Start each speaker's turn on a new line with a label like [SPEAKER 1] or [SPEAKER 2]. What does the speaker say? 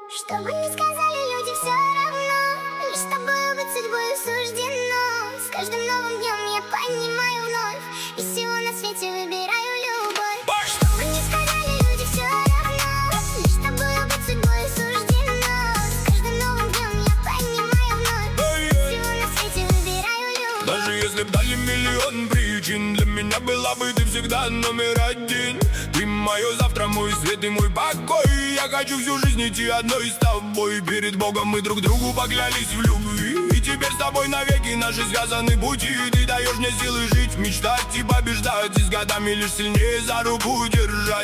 [SPEAKER 1] Что бы ни сказали люди, все равно лишь с тобою быть судьбою суждено. С каждым новым днем я понимаю вновь, из всего на свете выбираю любовь. Что бы ни сказали люди, все равно лишь с тобою быть судьбою суждено. С каждым новым днем я понимаю вновь, из всего на свете выбираю любовь.
[SPEAKER 2] Даже если б дали миллион причин, для меня была бы ты всегда номер один. Ты мое завтра, мой свет и мой покой. Я хочу всю жизнь идти одной с тобой. Перед Богом мы друг другу поклялись в любви, и теперь с тобой навеки наши связаны пути. Ты даешь мне силы жить, мечтать и побеждать, и с годами лишь сильнее за руку держать.